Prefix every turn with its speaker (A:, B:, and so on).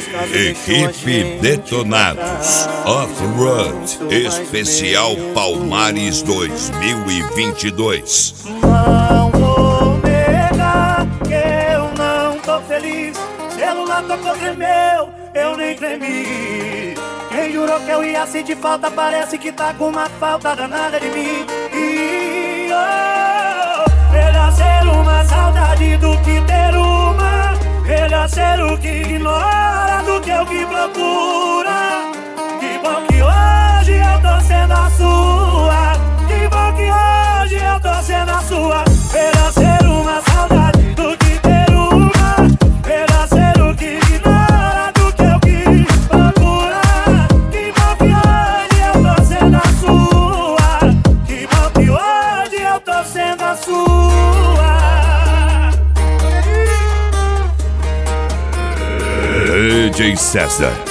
A: Equipe Detonados Off-Road Especial Palmares 2022.
B: Não vou negar que eu não tô feliz. Celular tocou, tremeu, eu nem tremi. Quem jurou que eu ia sentir falta parece que tá com uma falta danada de mim. E melhor ser uma saudade do que ter uma. Melhor ser o que ignora do que o que procura. Que bom que hoje eu tô sendo a sua. Que bom que hoje eu tô sendo a sua. Melhor ser uma saudade do que ter uma. Melhor ser o que ignora do que o que procura. Que bom que hoje eu tô sendo a sua. Que bom que hoje eu tô sendo a sua.
A: DJ César.